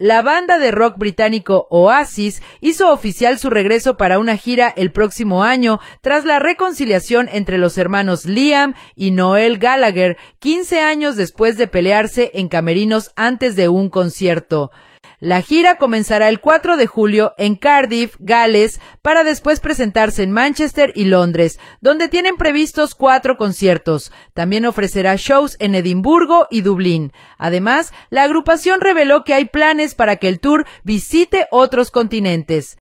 La banda de rock británico Oasis hizo oficial su regreso para una gira el próximo año tras la reconciliación entre los hermanos Liam y Noel Gallagher, 15 años después de pelearse en camerinos antes de un concierto. La gira comenzará el 4 de julio en Cardiff, Gales, para después presentarse en Manchester y Londres, donde tienen previstos 4 conciertos. También ofrecerá shows en Edimburgo y Dublín. Además, la agrupación reveló que hay planes para que el tour visite otros continentes.